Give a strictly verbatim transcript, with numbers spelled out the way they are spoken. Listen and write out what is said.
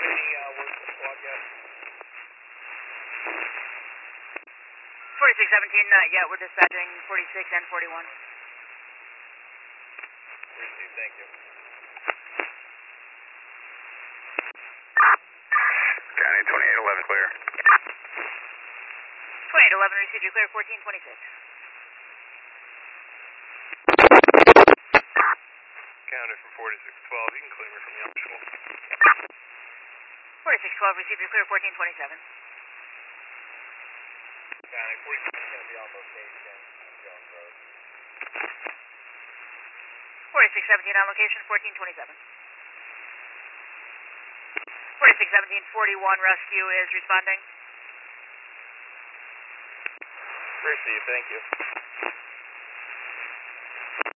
Any uh, work for squad yet? forty-six seventeen, not yet. We're dispatching forty-six and forty-one. Received, thank you. County twenty-eight eleven clear. twenty-eight eleven, received you clear, fourteen twenty-six. County from forty-six twelve, you can clear me from Young School. forty-six twelve, received you clear, fourteen twenty-seven. County forty-six is going to be on location on Jones Road. forty-six seventeen on location, fourteen twenty-seven. forty-six seventeen, forty-one rescue is responding. Received, thank you.